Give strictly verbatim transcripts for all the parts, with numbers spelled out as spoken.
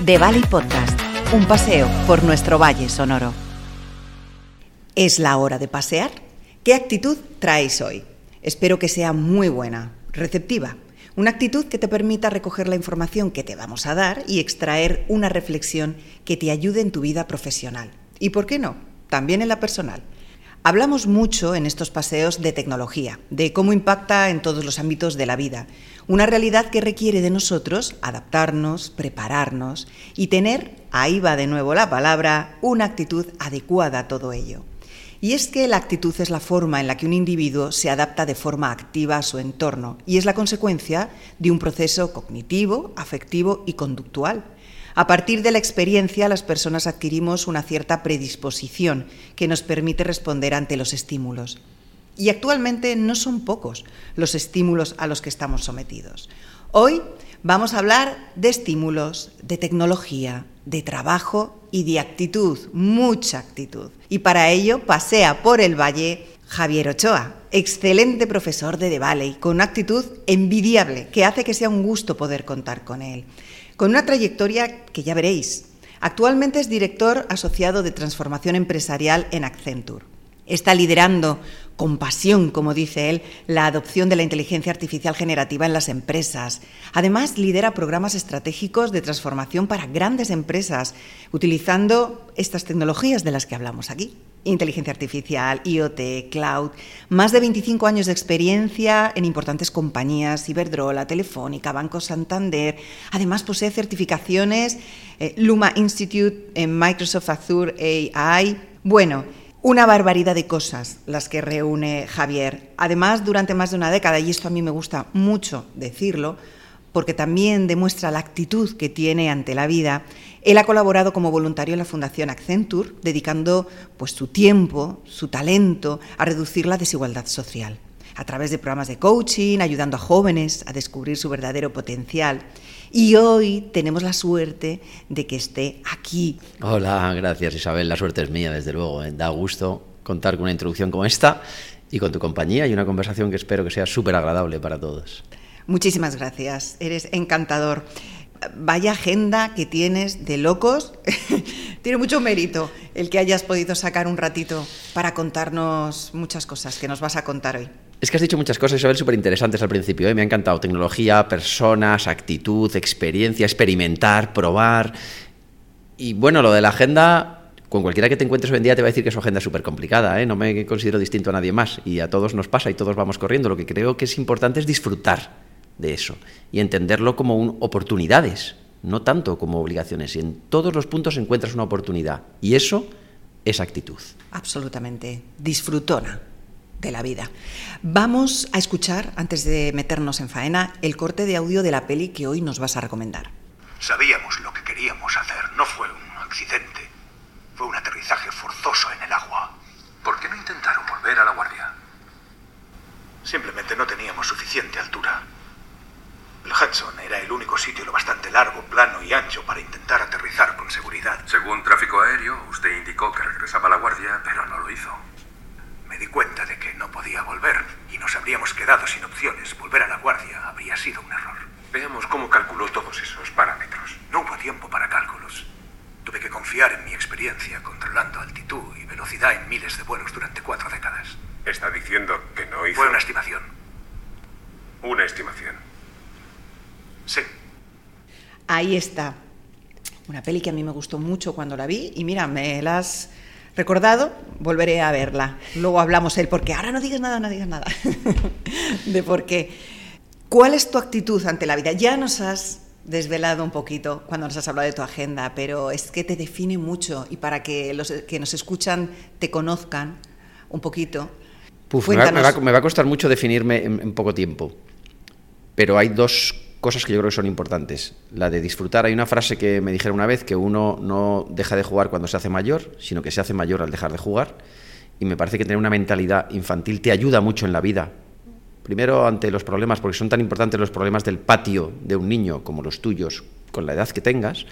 The Valley Podcast, un paseo por nuestro valle sonoro. ¿Es la hora de pasear? ¿Qué actitud traéis hoy? Espero que sea muy buena, receptiva. Una actitud que te permita recoger la información que te vamos a dar y extraer una reflexión que te ayude en tu vida profesional. ¿Y por qué no? También en la personal. Hablamos mucho en estos paseos de tecnología, de cómo impacta en todos los ámbitos de la vida. Una realidad que requiere de nosotros adaptarnos, prepararnos y tener, ahí va de nuevo la palabra, una actitud adecuada a todo ello. Y es que la actitud es la forma en la que un individuo se adapta de forma activa a su entorno y es la consecuencia de un proceso cognitivo, afectivo y conductual. A partir de la experiencia, las personas adquirimos una cierta predisposición que nos permite responder ante los estímulos. Y actualmente no son pocos los estímulos a los que estamos sometidos. Hoy vamos a hablar de estímulos, de tecnología, de trabajo y de actitud, mucha actitud. Y para ello pasea por el valle Javier Ochoa, excelente profesor de The Valley, con una actitud envidiable que hace que sea un gusto poder contar con él. Con una trayectoria que ya veréis. Actualmente es director asociado de transformación empresarial en Accenture. Está liderando con pasión, como dice él, la adopción de la inteligencia artificial generativa en las empresas. Además, lidera programas estratégicos de transformación para grandes empresas, utilizando estas tecnologías de las que hablamos aquí. Inteligencia artificial, IoT, cloud, más de veinticinco años de experiencia en importantes compañías, Iberdrola, Telefónica, Banco Santander. Además posee certificaciones eh, Luma Institute en Microsoft Azure A I. Bueno, una barbaridad de cosas las que reúne Javier. Además, durante más de una década, y esto a mí me gusta mucho decirlo, porque también demuestra la actitud que tiene ante la vida, él ha colaborado como voluntario en la Fundación Accenture, dedicando pues, su tiempo, su talento a reducir la desigualdad social, a través de programas de coaching, ayudando a jóvenes a descubrir su verdadero potencial. Y hoy tenemos la suerte de que esté aquí. Hola, gracias Isabel, la suerte es mía, desde luego. ¿eh? Da gusto contar con una introducción como esta y con tu compañía y una conversación que espero que sea súper agradable para todos. Muchísimas gracias, eres encantador. Vaya agenda que tienes de locos. Tiene mucho mérito el que hayas podido sacar un ratito para contarnos muchas cosas que nos vas a contar hoy. Es que has dicho muchas cosas, Isabel, súper interesantes al principio. ¿eh? Me ha encantado. Tecnología, personas, actitud, experiencia, experimentar, probar. Y bueno, lo de la agenda, con cualquiera que te encuentres hoy en día te va a decir que su agenda es súper complicada. ¿eh? No me considero distinto a nadie más. Y a todos nos pasa y todos vamos corriendo. Lo que creo que es importante es disfrutar de eso y entenderlo como un, oportunidades, no tanto como obligaciones. Y en todos los puntos encuentras una oportunidad. Y eso es actitud. Absolutamente. Disfrutona de la vida. Vamos a escuchar, antes de meternos en faena, el corte de audio de la peli que hoy nos vas a recomendar. Sabíamos lo que queríamos hacer. No fue un accidente. Fue un aterrizaje forzoso en el agua. ¿Por qué no intentaron volver a la guardia? Simplemente no teníamos suficiente altura. El Hudson era el único sitio lo bastante largo, plano y ancho para intentar aterrizar con seguridad. Según tráfico aéreo, usted indicó que regresaba a la guardia, pero no lo hizo. Me di cuenta de que no podía volver y nos habríamos quedado sin opciones. Volver a la guardia habría sido un error. Veamos cómo calculó todos esos parámetros. No hubo tiempo para cálculos. Tuve que confiar en mi experiencia controlando altitud y velocidad en miles de vuelos durante cuatro décadas. Está diciendo que no hizo... Fue una estimación. Una estimación. Sí. Ahí está. Una peli que a mí me gustó mucho cuando la vi y mira, me la has recordado, volveré a verla. Luego hablamos el por qué. Ahora no digas nada, no digas nada. De por qué. ¿Cuál es tu actitud ante la vida? Ya nos has desvelado un poquito cuando nos has hablado de tu agenda, pero es que te define mucho y para que los que nos escuchan te conozcan un poquito. Puf, me, va, me, va, me va a costar mucho definirme en, en poco tiempo, pero hay dos cosas que yo creo que son importantes. La de disfrutar. Hay una frase que me dijeron una vez, que uno no deja de jugar cuando se hace mayor, sino que se hace mayor al dejar de jugar, y me parece que tener una mentalidad infantil te ayuda mucho en la vida. Primero ante los problemas, porque son tan importantes los problemas del patio de un niño como los tuyos, con la edad que tengas,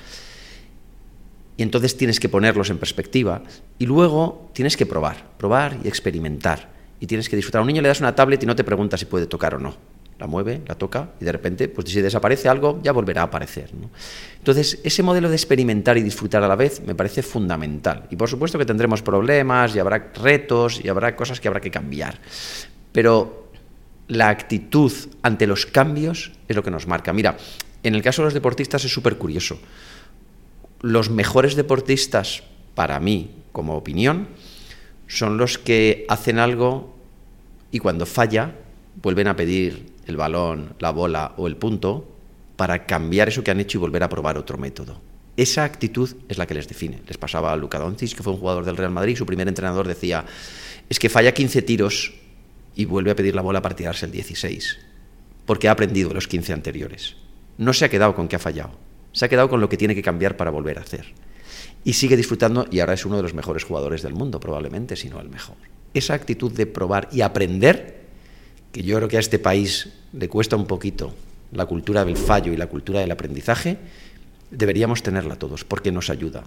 y entonces tienes que ponerlos en perspectiva, y luego tienes que probar, probar y experimentar, y tienes que disfrutar. A un niño le das una tablet y no te preguntas si puede tocar o no. la mueve, la toca y de repente, pues si desaparece algo, ya volverá a aparecer, ¿no? Entonces, ese modelo de experimentar y disfrutar a la vez me parece fundamental. Y por supuesto que tendremos problemas y habrá retos y habrá cosas que habrá que cambiar. Pero la actitud ante los cambios es lo que nos marca. Mira, en el caso de los deportistas es súper curioso. Los mejores deportistas, para mí, como opinión, son los que hacen algo y cuando falla vuelven a pedir el balón, la bola o el punto para cambiar eso que han hecho y volver a probar otro método. Esa actitud es la que les define. Les pasaba a Luka Doncic, que fue un jugador del Real Madrid, su primer entrenador decía, es que falla quince tiros y vuelve a pedir la bola para tirarse el dieciséis, porque ha aprendido los quince anteriores. No se ha quedado con que ha fallado, se ha quedado con lo que tiene que cambiar para volver a hacer. Y sigue disfrutando y ahora es uno de los mejores jugadores del mundo, probablemente, si no el mejor. Esa actitud de probar y aprender, que yo creo que a este país le cuesta un poquito la cultura del fallo y la cultura del aprendizaje, deberíamos tenerla todos, porque nos ayuda.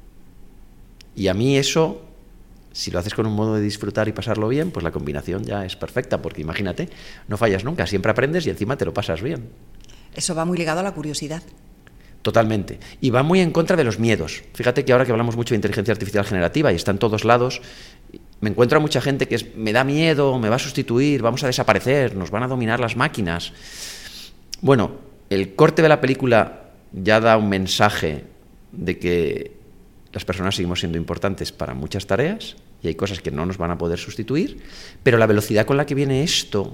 Y a mí eso, si lo haces con un modo de disfrutar y pasarlo bien, pues la combinación ya es perfecta, porque imagínate, no fallas nunca, siempre aprendes y encima te lo pasas bien. Eso va muy ligado a la curiosidad. Totalmente. Y va muy en contra de los miedos. Fíjate que ahora que hablamos mucho de inteligencia artificial generativa y está en todos lados, me encuentro a mucha gente que es, me da miedo, me va a sustituir, vamos a desaparecer, nos van a dominar las máquinas. Bueno, el corte de la película ya da un mensaje de que las personas seguimos siendo importantes para muchas tareas y hay cosas que no nos van a poder sustituir, pero la velocidad con la que viene esto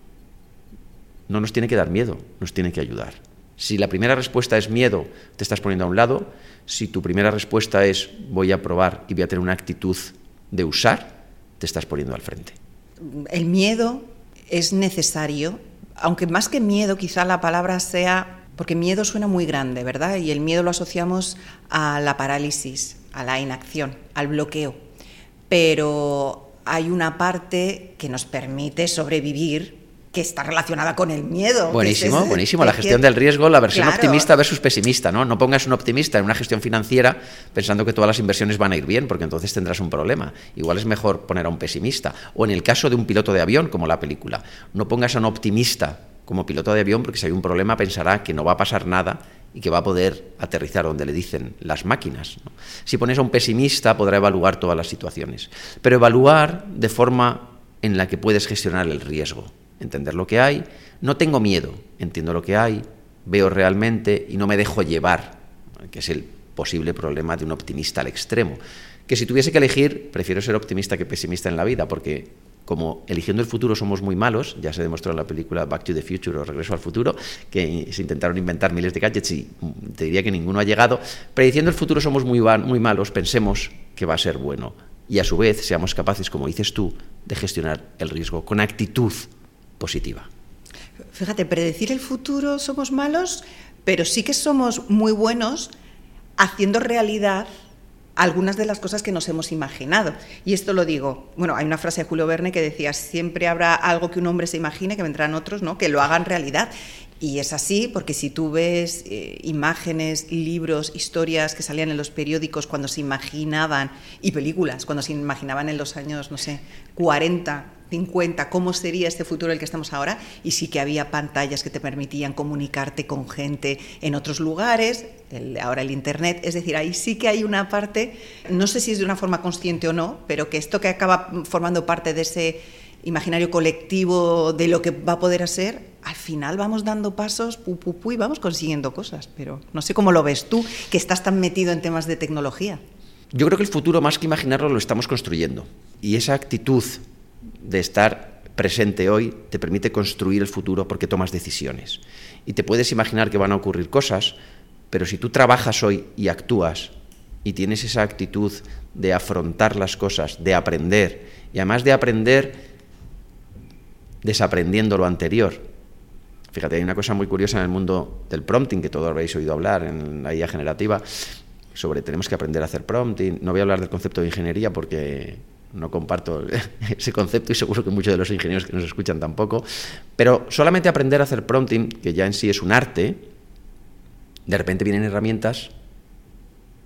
no nos tiene que dar miedo, nos tiene que ayudar. Si la primera respuesta es miedo, te estás poniendo a un lado. Si tu primera respuesta es voy a probar y voy a tener una actitud de usar, te estás poniendo al frente. El miedo es necesario, aunque más que miedo quizá la palabra sea, porque miedo suena muy grande, ¿verdad? Y el miedo lo asociamos a la parálisis, a la inacción, al bloqueo. Pero hay una parte que nos permite sobrevivir que está relacionada con el miedo. Buenísimo, es, buenísimo. La gestión que, del riesgo, la versión claro. optimista versus pesimista, ¿no? No pongas un optimista en una gestión financiera pensando que todas las inversiones van a ir bien, porque entonces tendrás un problema. Igual es mejor poner a un pesimista. O en el caso de un piloto de avión, como la película, no pongas a un optimista como piloto de avión, porque si hay un problema pensará que no va a pasar nada y que va a poder aterrizar donde le dicen las máquinas, ¿no? Si pones a un pesimista podrá evaluar todas las situaciones, pero evaluar de forma en la que puedes gestionar el riesgo. Entender lo que hay, no tengo miedo, entiendo lo que hay, veo realmente y no me dejo llevar, que es el posible problema de un optimista al extremo. Que si tuviese que elegir, prefiero ser optimista que pesimista en la vida, porque como eligiendo el futuro somos muy malos, ya se demostró en la película Back to the Future o Regreso al Futuro, que se intentaron inventar miles de gadgets y te diría que ninguno ha llegado, prediciendo el futuro somos muy, muy malos, pensemos que va a ser bueno y a su vez seamos capaces, como dices tú, de gestionar el riesgo con actitud positiva. Fíjate, predecir el futuro somos malos, pero sí que somos muy buenos haciendo realidad algunas de las cosas que nos hemos imaginado. Y esto lo digo, bueno, hay una frase de Julio Verne que decía, siempre habrá algo que un hombre se imagine, que vendrán otros, ¿no?, que lo hagan realidad. Y es así, porque si tú ves eh, imágenes, libros, historias que salían en los periódicos cuando se imaginaban, y películas, cuando se imaginaban en los años, no sé, cuarenta, cincuenta, cómo sería este futuro en el que estamos ahora, y sí que había pantallas que te permitían comunicarte con gente en otros lugares, el, ahora el internet, es decir, ahí sí que hay una parte, no sé si es de una forma consciente o no, pero que esto que acaba formando parte de ese imaginario colectivo de lo que va a poder ser, al final vamos dando pasos, pu, pu, pu, y vamos consiguiendo cosas, pero no sé cómo lo ves tú, que estás tan metido en temas de tecnología. Yo creo que el futuro, más que imaginarlo, lo estamos construyendo, y esa actitud de estar presente hoy te permite construir el futuro porque tomas decisiones. Y te puedes imaginar que van a ocurrir cosas, pero si tú trabajas hoy y actúas y tienes esa actitud de afrontar las cosas, de aprender, y además de aprender desaprendiendo lo anterior. Fíjate, hay una cosa muy curiosa en el mundo del prompting, que todos habréis oído hablar en la I A generativa, sobre tenemos que aprender a hacer prompting. No voy a hablar del concepto de ingeniería porque no comparto ese concepto y seguro que muchos de los ingenieros que nos escuchan tampoco, pero solamente aprender a hacer prompting, que ya en sí es un arte, de repente vienen herramientas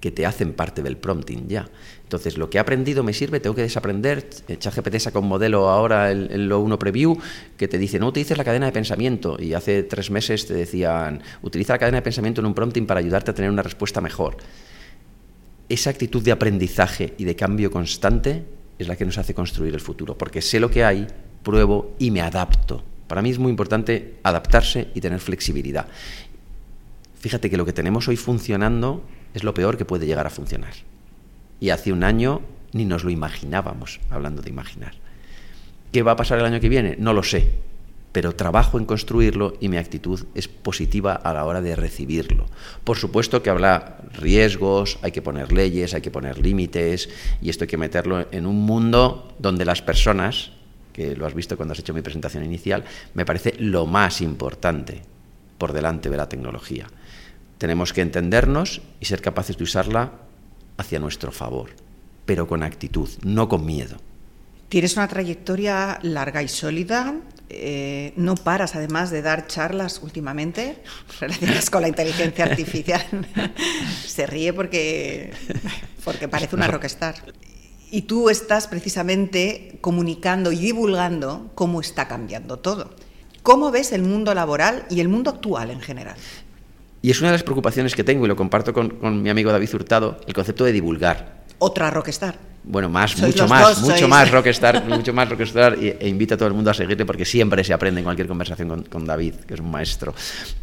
que te hacen parte del prompting ya. Entonces, lo que he aprendido me sirve, tengo que desaprender. ChatGPT saca un modelo ahora, el, el O uno Preview, que te dice, no utilices la cadena de pensamiento. Y hace tres meses te decían, utiliza la cadena de pensamiento en un prompting para ayudarte a tener una respuesta mejor. Esa actitud de aprendizaje y de cambio constante es la que nos hace construir el futuro, porque sé lo que hay, pruebo y me adapto. Para mí es muy importante adaptarse y tener flexibilidad. Fíjate que lo que tenemos hoy funcionando es lo peor que puede llegar a funcionar. Y hace un año ni nos lo imaginábamos, hablando de imaginar. ¿Qué va a pasar el año que viene? No lo sé, pero trabajo en construirlo y mi actitud es positiva a la hora de recibirlo. Por supuesto que habrá riesgos, hay que poner leyes, hay que poner límites, y esto hay que meterlo en un mundo donde las personas, que lo has visto cuando has hecho mi presentación inicial, me parece lo más importante por delante de la tecnología. Tenemos que entendernos y ser capaces de usarla hacia nuestro favor, pero con actitud, no con miedo. Tienes una trayectoria larga y sólida, eh, no paras además de dar charlas últimamente relacionadas con la inteligencia artificial. Se ríe porque, porque parece una rockstar. Y tú estás precisamente comunicando y divulgando cómo está cambiando todo. ¿Cómo ves el mundo laboral y el mundo actual en general? Y es una de las preocupaciones que tengo, y lo comparto con, con mi amigo David Hurtado, el concepto de divulgar. Otra rockstar. Bueno, más, Sois mucho los más, dos, mucho sois... más rockstar, mucho más rockstar, y, e invito a todo el mundo a seguirle porque siempre se aprende en cualquier conversación con, con David, que es un maestro.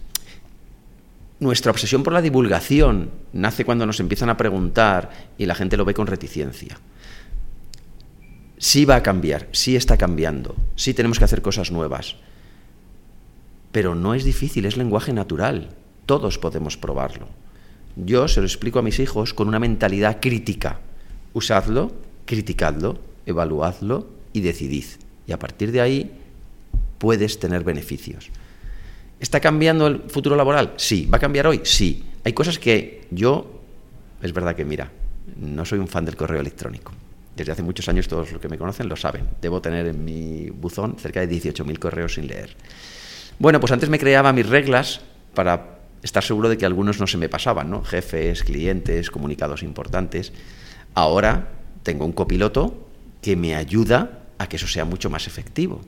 Nuestra obsesión por la divulgación nace cuando nos empiezan a preguntar y la gente lo ve con reticencia. Sí va a cambiar, sí está cambiando, sí tenemos que hacer cosas nuevas, pero no es difícil, es lenguaje natural. Todos podemos probarlo. Yo se lo explico a mis hijos con una mentalidad crítica. Usadlo, criticadlo, evaluadlo y decidid. Y a partir de ahí puedes tener beneficios. ¿Está cambiando el futuro laboral? Sí. ¿Va a cambiar hoy? Sí. Hay cosas que yo, es verdad que mira, no soy un fan del correo electrónico. Desde hace muchos años todos los que me conocen lo saben. Debo tener en mi buzón cerca de dieciocho mil correos sin leer. Bueno, pues antes me creaba mis reglas para estar seguro de que algunos no se me pasaban, ¿no? Jefes, clientes, comunicados importantes. Ahora tengo un copiloto que me ayuda a que eso sea mucho más efectivo.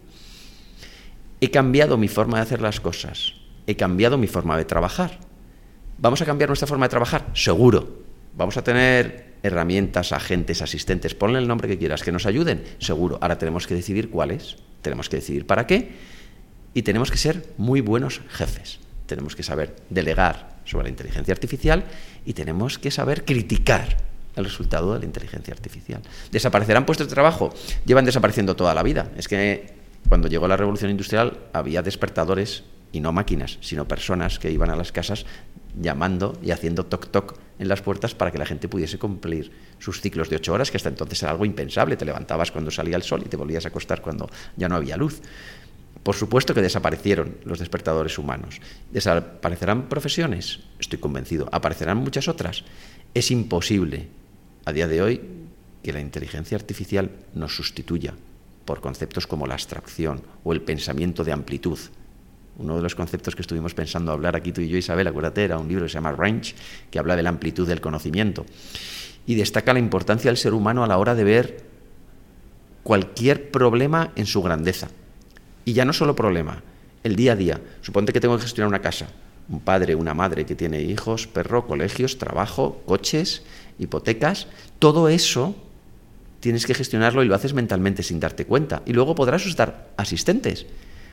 He cambiado mi forma de hacer las cosas. He cambiado mi forma de trabajar. ¿Vamos a cambiar nuestra forma de trabajar? Seguro. ¿Vamos a tener herramientas, agentes, asistentes? Ponle el nombre que quieras, que nos ayuden. Seguro. Ahora tenemos que decidir cuáles. Tenemos que decidir para qué. Y tenemos que ser muy buenos jefes. Tenemos que saber delegar sobre la inteligencia artificial y tenemos que saber criticar el resultado de la inteligencia artificial. ¿Desaparecerán puestos de trabajo? Llevan desapareciendo toda la vida. Es que cuando llegó la revolución industrial había despertadores, y no máquinas, sino personas que iban a las casas llamando y haciendo toc-toc en las puertas para que la gente pudiese cumplir sus ciclos de ocho horas, que hasta entonces era algo impensable. Te levantabas cuando salía el sol y te volvías a acostar cuando ya no había luz. Por supuesto que desaparecieron los despertadores humanos. ¿Desaparecerán profesiones? Estoy convencido. ¿Aparecerán muchas otras? Es imposible a día de hoy que la inteligencia artificial nos sustituya por conceptos como la abstracción o el pensamiento de amplitud. Uno de los conceptos que estuvimos pensando hablar aquí tú y yo, Isabel, acuérdate, era un libro que se llama Range, que habla de la amplitud del conocimiento. Y destaca la importancia del ser humano a la hora de ver cualquier problema en su grandeza. Y ya no solo problema, el día a día. Suponte que tengo que gestionar una casa, un padre, una madre que tiene hijos, perro, colegios, trabajo, coches, hipotecas. Todo eso tienes que gestionarlo y lo haces mentalmente sin darte cuenta. Y luego podrás usar asistentes.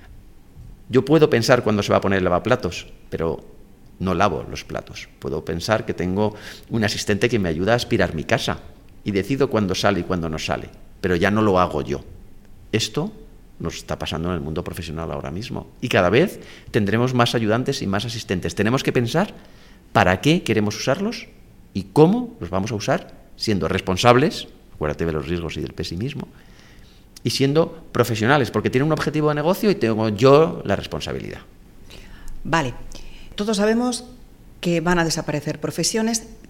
Yo puedo pensar cuándo se va a poner el lavaplatos, pero no lavo los platos. Puedo pensar que tengo un asistente que me ayuda a aspirar mi casa y decido cuándo sale y cuándo no sale, pero ya no lo hago yo. Esto nos está pasando en el mundo profesional ahora mismo. Y cada vez tendremos más ayudantes y más asistentes. Tenemos que pensar para qué queremos usarlos y cómo los vamos a usar, siendo responsables, acuérdate de los riesgos y del pesimismo, y siendo profesionales, porque tienen un objetivo de negocio y tengo yo la responsabilidad. Vale. Todos sabemos que van a desaparecer profesiones.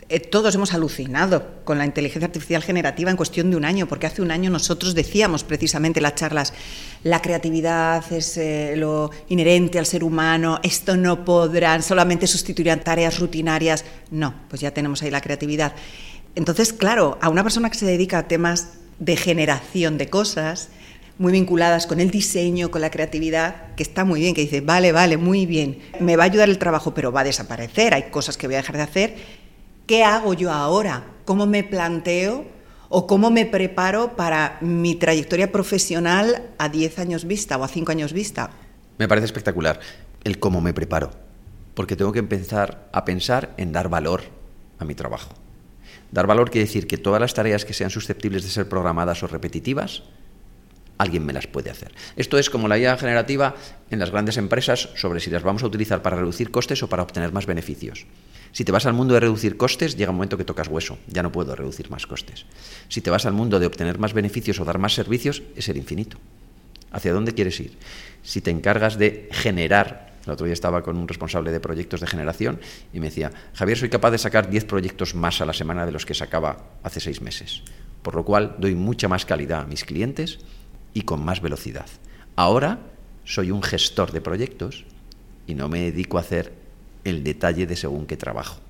eh, todos hemos alucinado con la inteligencia artificial generativa en cuestión de un año, porque hace un año nosotros decíamos precisamente en las charlas, la creatividad es eh, lo inherente al ser humano, esto no podrán, solamente sustituirán tareas rutinarias. No, pues ya tenemos ahí la creatividad. Entonces, claro, a una persona que se dedica a temas de generación de cosas, muy vinculadas con el diseño, con la creatividad, que está muy bien, que dice, vale, vale, muy bien, me va a ayudar el trabajo, pero va a desaparecer, hay cosas que voy a dejar de hacer. ¿Qué hago yo ahora? ¿Cómo me planteo o cómo me preparo para mi trayectoria profesional a diez años vista o a cinco años vista? Me parece espectacular el cómo me preparo, porque tengo que empezar a pensar en dar valor a mi trabajo. Dar valor quiere decir que todas las tareas que sean susceptibles de ser programadas o repetitivas, alguien me las puede hacer. Esto es como la I A generativa en las grandes empresas sobre si las vamos a utilizar para reducir costes o para obtener más beneficios. Si te vas al mundo de reducir costes, llega un momento que tocas hueso, ya no puedo reducir más costes. Si te vas al mundo de obtener más beneficios o dar más servicios, es el infinito. ¿Hacia dónde quieres ir? Si te encargas de generar, el otro día estaba con un responsable de proyectos de generación y me decía, Javier, soy capaz de sacar diez proyectos más a la semana de los que sacaba hace seis meses, por lo cual doy mucha más calidad a mis clientes y con más velocidad. Ahora soy un gestor de proyectos y no me dedico a hacer el detalle de según qué trabajo.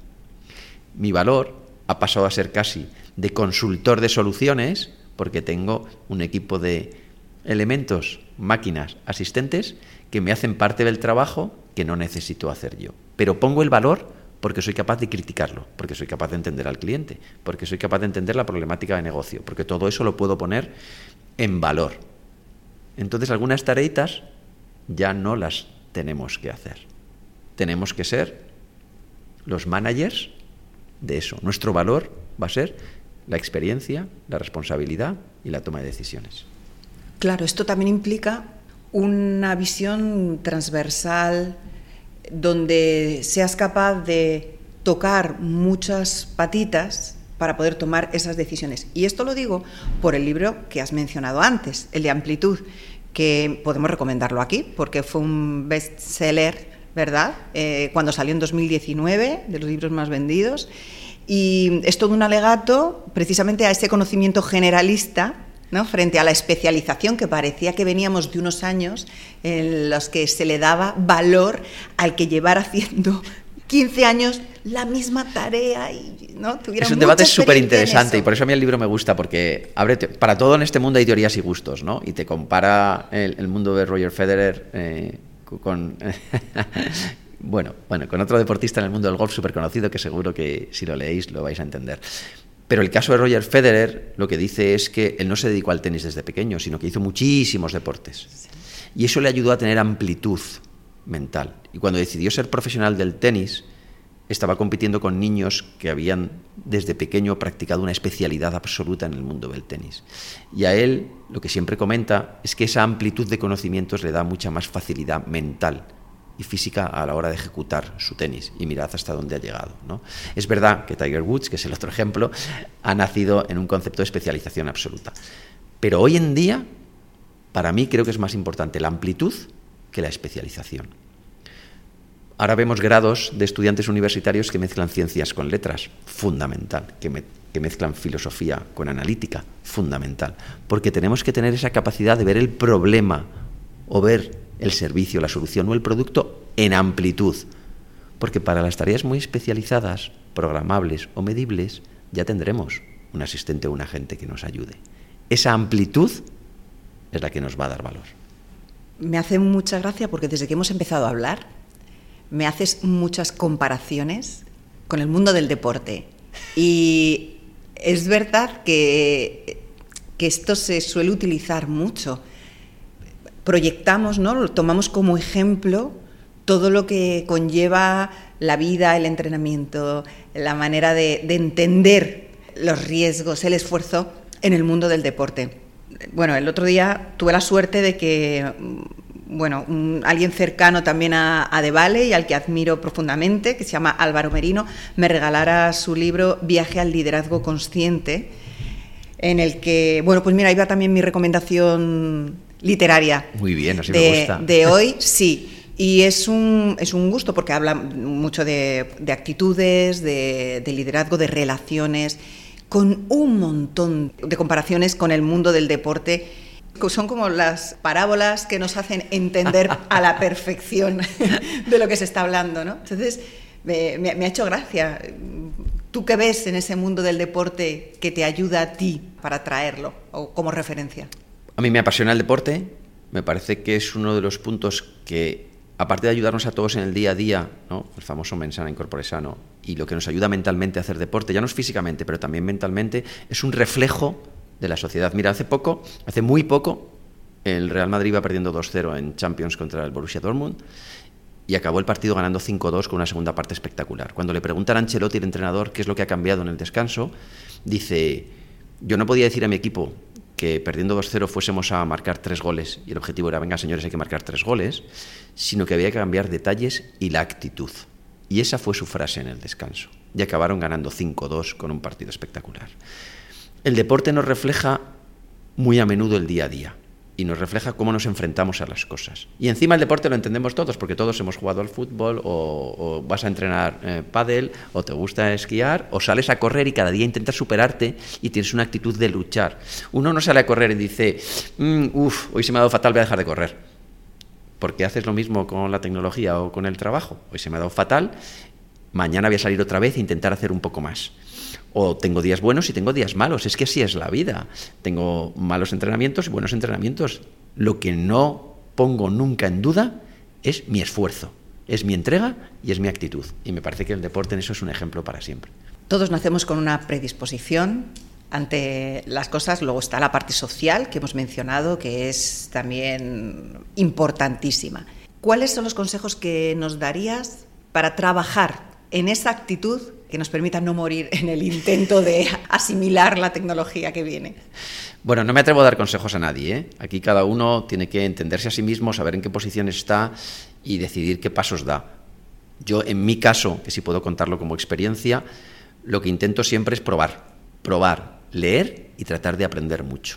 Mi valor ha pasado a ser casi de consultor de soluciones porque tengo un equipo de elementos, máquinas, asistentes que me hacen parte del trabajo que no necesito hacer yo. Pero pongo el valor porque soy capaz de criticarlo, porque soy capaz de entender al cliente, porque soy capaz de entender la problemática de negocio, porque todo eso lo puedo poner en valor. Entonces algunas tareitas ya no las tenemos que hacer. Tenemos que ser los managers de eso. Nuestro valor va a ser la experiencia, la responsabilidad y la toma de decisiones. Claro, esto también implica una visión transversal donde seas capaz de tocar muchas patitas para poder tomar esas decisiones. Y esto lo digo por el libro que has mencionado antes, el de Amplitud, que podemos recomendarlo aquí porque fue un bestseller, ¿verdad? Eh, cuando salió en dos mil diecinueve, de los libros más vendidos, y es todo un alegato precisamente a ese conocimiento generalista, ¿no?, frente a la especialización, que parecía que veníamos de unos años en los que se le daba valor al que llevara haciendo quince años la misma tarea y no tuviera. Es un debate súper interesante y por eso a mí el libro me gusta, porque abre, para todo en este mundo hay teorías y gustos, ¿no? Y te compara el, el mundo de Roger Federer eh, con bueno, bueno, con otro deportista en el mundo del golf súper conocido que seguro que si lo leéis lo vais a entender. Pero el caso de Roger Federer lo que dice es que él no se dedicó al tenis desde pequeño, sino que hizo muchísimos deportes. Y eso le ayudó a tener amplitud mental. Y cuando decidió ser profesional del tenis, estaba compitiendo con niños que habían desde pequeño practicado una especialidad absoluta en el mundo del tenis. Y a él lo que siempre comenta es que esa amplitud de conocimientos le da mucha más facilidad mental y física a la hora de ejecutar su tenis, y mirad hasta dónde ha llegado, ¿no? Es verdad que Tiger Woods, que es el otro ejemplo, ha nacido en un concepto de especialización absoluta. Pero hoy en día, para mí creo que es más importante la amplitud que la especialización. Ahora vemos grados de estudiantes universitarios que mezclan ciencias con letras, fundamental, que, me, que mezclan filosofía con analítica, fundamental, porque tenemos que tener esa capacidad de ver el problema o ver el servicio, la solución o el producto en amplitud, porque para las tareas muy especializadas, programables o medibles, ya tendremos un asistente o un agente que nos ayude. Esa amplitud es la que nos va a dar valor. Me hace mucha gracia porque desde que hemos empezado a hablar, me haces muchas comparaciones con el mundo del deporte. Y es verdad que, que esto se suele utilizar mucho. Proyectamos, ¿no?, lo tomamos como ejemplo todo lo que conlleva la vida, el entrenamiento, la manera de, de entender los riesgos, el esfuerzo en el mundo del deporte. Bueno, el otro día tuve la suerte de que, bueno, un, alguien cercano también a, a De Valle y al que admiro profundamente, que se llama Álvaro Merino, me regalara su libro Viaje al liderazgo consciente, en el que, bueno, pues mira, ahí va también mi recomendación literaria. Muy bien, así de, me gusta. De hoy, sí. Y es un, es un gusto porque habla mucho de, de actitudes, de, de liderazgo, de relaciones, con un montón de comparaciones con el mundo del deporte. Son como las parábolas que nos hacen entender a la perfección de lo que se está hablando, ¿no? Entonces, me, me, me ha hecho gracia. ¿Tú qué ves en ese mundo del deporte que te ayuda a ti para traerlo o como referencia? A mí me apasiona el deporte. Me parece que es uno de los puntos que, aparte de ayudarnos a todos en el día a día, ¿no? El famoso mens sana in corpore sano, y lo que nos ayuda mentalmente a hacer deporte, ya no es físicamente, pero también mentalmente, es un reflejo de la sociedad. Mira, hace poco, hace muy poco, el Real Madrid iba perdiendo dos cero en Champions contra el Borussia Dortmund y acabó el partido ganando cinco dos con una segunda parte espectacular. Cuando le preguntan a Ancelotti, el entrenador, qué es lo que ha cambiado en el descanso, dice: yo no podía decir a mi equipo que perdiendo dos cero fuésemos a marcar tres goles y el objetivo era, venga señores, hay que marcar tres goles, sino que había que cambiar detalles y la actitud. Y esa fue su frase en el descanso. Y acabaron ganando cinco dos con un partido espectacular. El deporte nos refleja muy a menudo el día a día y nos refleja cómo nos enfrentamos a las cosas. Y encima el deporte lo entendemos todos, porque todos hemos jugado al fútbol, o, o vas a entrenar eh, pádel, o te gusta esquiar, o sales a correr y cada día intentas superarte y tienes una actitud de luchar. Uno no sale a correr y dice, mm, uff, hoy se me ha dado fatal, voy a dejar de correr. Porque haces lo mismo con la tecnología o con el trabajo. Hoy se me ha dado fatal, mañana voy a salir otra vez e intentar hacer un poco más. O tengo días buenos y tengo días malos. Es que así es la vida. Tengo malos entrenamientos y buenos entrenamientos. Lo que no pongo nunca en duda es mi esfuerzo, es mi entrega y es mi actitud. Y me parece que el deporte en eso es un ejemplo para siempre. Todos nacemos con una predisposición ante las cosas. Luego está la parte social que hemos mencionado, que es también importantísima. ¿Cuáles son los consejos que nos darías para trabajar en esa actitud que nos permita no morir en el intento de asimilar la tecnología que viene? Bueno, no me atrevo a dar consejos a nadie, ¿eh? Aquí cada uno tiene que entenderse a sí mismo, saber en qué posición está y decidir qué pasos da. Yo, en mi caso, que sí puedo contarlo como experiencia, lo que intento siempre es probar, probar, leer y tratar de aprender mucho.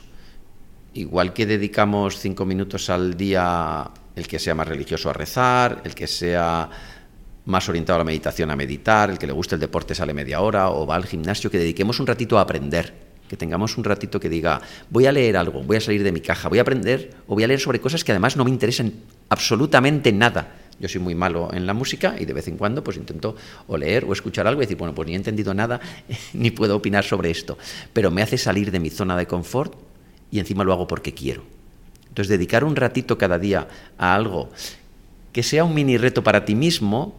Igual que dedicamos cinco minutos al día, el que sea más religioso a rezar, el que sea más orientado a la meditación a meditar, el que le guste el deporte sale media hora o va al gimnasio, que dediquemos un ratito a aprender, que tengamos un ratito que diga, voy a leer algo, voy a salir de mi caja, voy a aprender o voy a leer sobre cosas que además no me interesan absolutamente nada. Yo soy muy malo en la música y de vez en cuando pues intento o leer o escuchar algo y decir, bueno, pues ni he entendido nada ni puedo opinar sobre esto, pero me hace salir de mi zona de confort y encima lo hago porque quiero. Entonces, dedicar un ratito cada día a algo que sea un mini reto para ti mismo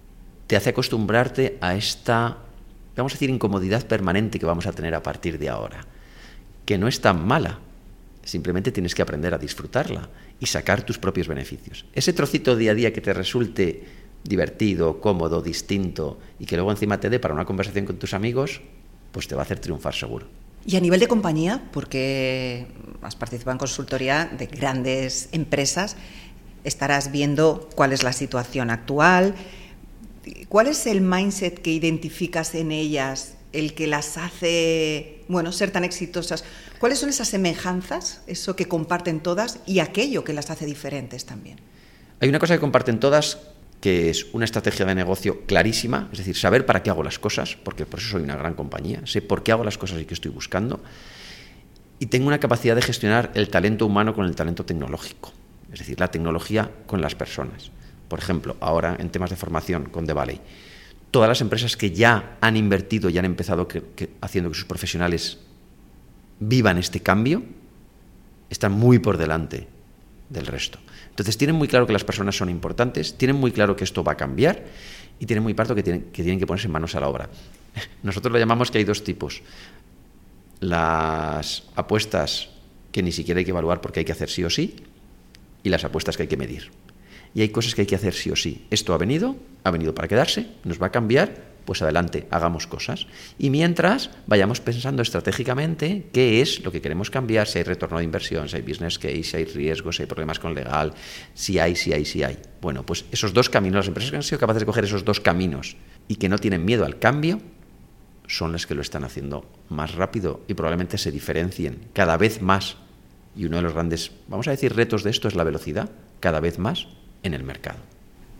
te hace acostumbrarte a esta, vamos a decir, incomodidad permanente que vamos a tener a partir de ahora, que no es tan mala, simplemente tienes que aprender a disfrutarla y sacar tus propios beneficios. Ese trocito día a día que te resulte divertido, cómodo, distinto y que luego encima te dé para una conversación con tus amigos, pues te va a hacer triunfar seguro. Y a nivel de compañía, porque has participado en consultoría de grandes empresas, estarás viendo cuál es la situación actual. ¿Cuál es el mindset que identificas en ellas, el que las hace, bueno, ser tan exitosas? ¿Cuáles son esas semejanzas, eso que comparten todas, y aquello que las hace diferentes también? Hay una cosa que comparten todas, que es una estrategia de negocio clarísima, es decir, saber para qué hago las cosas, porque por eso soy una gran compañía, sé por qué hago las cosas y qué estoy buscando, y tengo una capacidad de gestionar el talento humano con el talento tecnológico, es decir, la tecnología con las personas. Por ejemplo, ahora en temas de formación con The Valley, todas las empresas que ya han invertido y han empezado que, que, haciendo que sus profesionales vivan este cambio, están muy por delante del resto. Entonces tienen muy claro que las personas son importantes, tienen muy claro que esto va a cambiar y tienen muy claro que tienen que, tienen que ponerse manos a la obra. Nosotros lo llamamos que hay dos tipos. Las apuestas que ni siquiera hay que evaluar porque hay que hacer sí o sí, y las apuestas que hay que medir. Y hay cosas que hay que hacer sí o sí. Esto ha venido, ha venido para quedarse, nos va a cambiar, pues adelante, hagamos cosas. Y mientras vayamos pensando estratégicamente qué es lo que queremos cambiar, si hay retorno de inversión, si hay business case, si hay riesgos, si hay problemas con legal, si hay, si hay, si hay. Bueno, pues esos dos caminos, las empresas que han sido capaces de coger esos dos caminos y que no tienen miedo al cambio, son las que lo están haciendo más rápido y probablemente se diferencien cada vez más. Y uno de los grandes, vamos a decir, retos de esto es la velocidad, cada vez más en el mercado.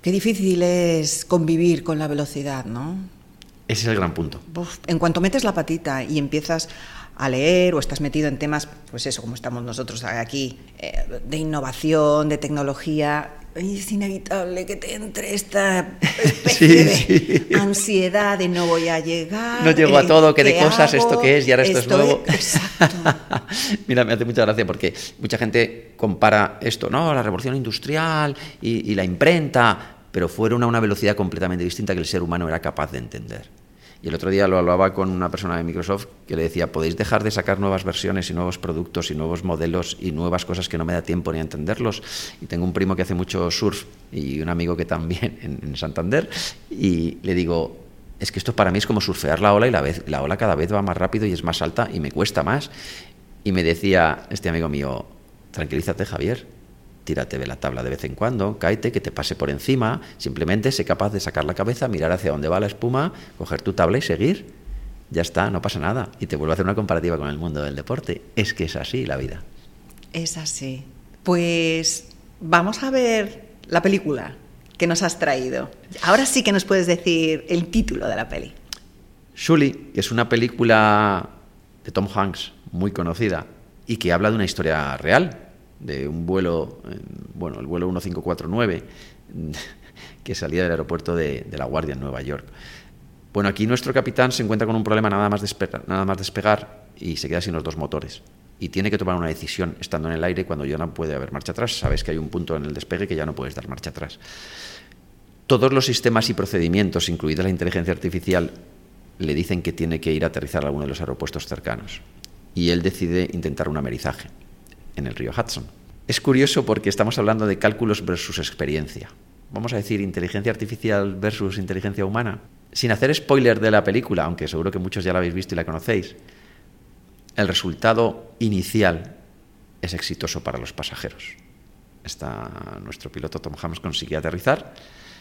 Qué difícil es convivir con la velocidad, ¿no? Ese es el gran punto. Uf, en cuanto metes la patita y empiezas a leer o estás metido en temas, pues eso, como estamos nosotros aquí, eh, de innovación, de tecnología, es inevitable que te entre esta especie sí, de sí. ansiedad de no voy a llegar. No llego a todo, que de cosas, hago? esto que es y ahora esto Estoy... es nuevo. Exacto. Mira, me hace mucha gracia porque mucha gente compara esto, ¿no? La revolución industrial y, y la imprenta, pero fueron a una velocidad completamente distinta que el ser humano era capaz de entender. Y el otro día lo hablaba con una persona de Microsoft que le decía, podéis dejar de sacar nuevas versiones y nuevos productos y nuevos modelos y nuevas cosas que no me da tiempo ni a entenderlos. Y tengo un primo que hace mucho surf y un amigo que también en, en Santander, y le digo, es que esto para mí es como surfear la ola y la, vez, la ola cada vez va más rápido y es más alta y me cuesta más. Y me decía este amigo mío, tranquilízate, Javier, tírate de la tabla de vez en cuando, cáete, que te pase por encima, simplemente sé capaz de sacar la cabeza, mirar hacia dónde va la espuma, coger tu tabla y seguir. Ya está, no pasa nada. Y te vuelvo a hacer una comparativa con el mundo del deporte. Es que es así la vida. Es así. Pues vamos a ver la película que nos has traído. Ahora sí que nos puedes decir el título de la peli. Sully, que es una película de Tom Hanks muy conocida y que habla de una historia real, de un vuelo, bueno, el vuelo quince cuarenta y nueve, que salía del aeropuerto de, de La Guardia en Nueva York. Bueno, aquí nuestro capitán se encuentra con un problema nada más despegar, nada más despegar y se queda sin los dos motores. Y tiene que tomar una decisión estando en el aire cuando ya no puede haber marcha atrás. Sabes que hay un punto en el despegue que ya no puedes dar marcha atrás. Todos los sistemas y procedimientos, incluida la inteligencia artificial, le dicen que tiene que ir a aterrizar a alguno de los aeropuertos cercanos. Y él decide intentar un amerizaje en el río Hudson. Es curioso porque estamos hablando de cálculos versus experiencia. Vamos a decir inteligencia artificial versus inteligencia humana. Sin hacer spoiler de la película, aunque seguro que muchos ya la habéis visto y la conocéis, el resultado inicial es exitoso para los pasajeros. Está, nuestro piloto Tom Hanks consigue aterrizar,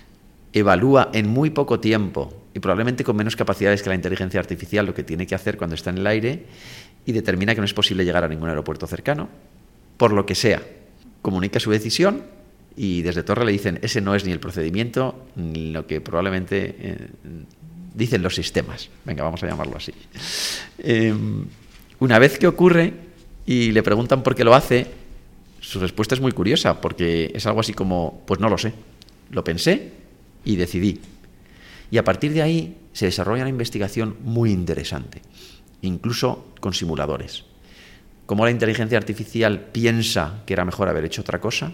evalúa en muy poco tiempo y probablemente con menos capacidades que la inteligencia artificial lo que tiene que hacer cuando está en el aire y determina que no es posible llegar a ningún aeropuerto cercano. Por lo que sea, comunica su decisión y desde torre le dicen ese no es ni el procedimiento ni lo que probablemente eh, dicen los sistemas. Venga, vamos a llamarlo así. Eh, una vez que ocurre y le preguntan por qué lo hace, su respuesta es muy curiosa porque es algo así como, pues no lo sé, lo pensé y decidí. Y a partir de ahí se desarrolla una investigación muy interesante, incluso con simuladores. Cómo la inteligencia artificial piensa que era mejor haber hecho otra cosa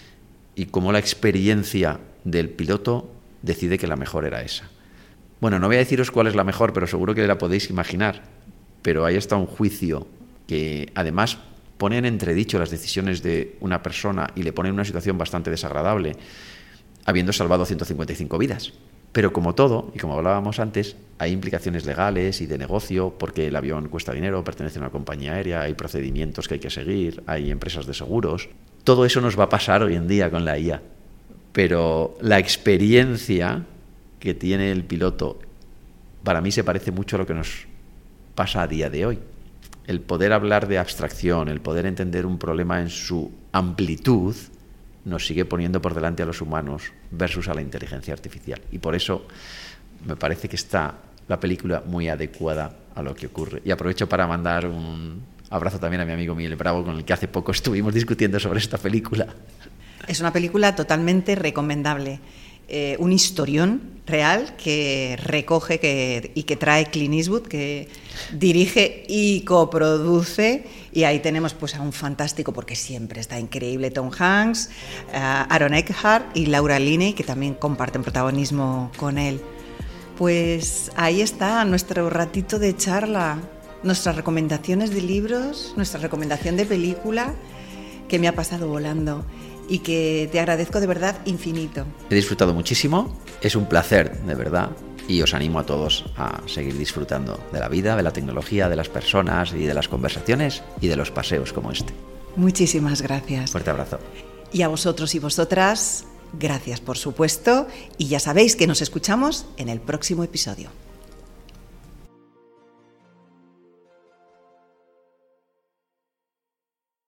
y cómo la experiencia del piloto decide que la mejor era esa. Bueno, no voy a deciros cuál es la mejor, pero seguro que la podéis imaginar. Pero ahí está un juicio que además pone en entredicho las decisiones de una persona y le pone en una situación bastante desagradable, habiendo salvado ciento cincuenta y cinco vidas. Pero como todo, y como hablábamos antes, hay implicaciones legales y de negocio, porque el avión cuesta dinero, pertenece a una compañía aérea, hay procedimientos que hay que seguir, hay empresas de seguros. Todo eso nos va a pasar hoy en día con la I A. Pero la experiencia que tiene el piloto, para mí se parece mucho a lo que nos pasa a día de hoy. El poder hablar de abstracción, el poder entender un problema en su amplitud, nos sigue poniendo por delante a los humanos versus a la inteligencia artificial. Y por eso me parece que está la película muy adecuada a lo que ocurre. Y aprovecho para mandar un abrazo también a mi amigo Miguel Bravo, con el que hace poco estuvimos discutiendo sobre esta película. Es una película totalmente recomendable. Eh, un historión real que recoge que, y que trae Clint Eastwood, que dirige y coproduce, y ahí tenemos pues a un fantástico, porque siempre está increíble, Tom Hanks, uh, Aaron Eckhart y Laura Linney, que también comparten protagonismo con él. Pues ahí está nuestro ratito de charla, nuestras recomendaciones de libros, nuestra recomendación de película, que me ha pasado volando y que te agradezco de verdad infinito. He disfrutado muchísimo, es un placer de verdad, y os animo a todos a seguir disfrutando de la vida, de la tecnología, de las personas y de las conversaciones y de los paseos como este. Muchísimas gracias. Fuerte abrazo. Y a vosotros y vosotras, gracias por supuesto, y ya sabéis que nos escuchamos en el próximo episodio.